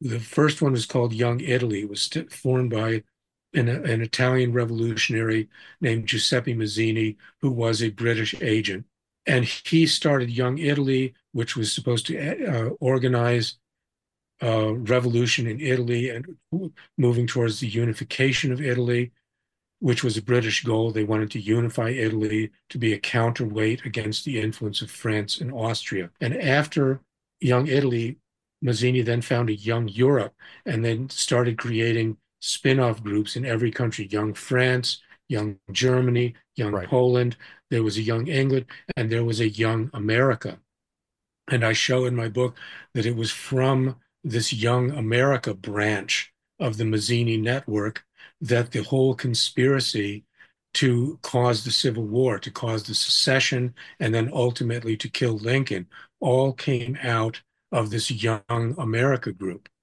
The first one was called Young Italy. It was formed by an Italian revolutionary named Giuseppe Mazzini, who was a British agent. And he started Young Italy, which was supposed to organize revolution in Italy and moving towards the unification of Italy, which was a British goal. They wanted to unify Italy to be a counterweight against the influence of France and Austria. And after Young Italy, Mazzini then founded Young Europe and then started creating spin-off groups in every country: Young France, Young Germany, Young Right. Poland. There was a Young England, and there was a Young America. And I show in my book that it was from this Young America branch of the Mazzini network that the whole conspiracy to cause the Civil War, to cause the secession, and then ultimately to kill Lincoln all came out of this Young America group.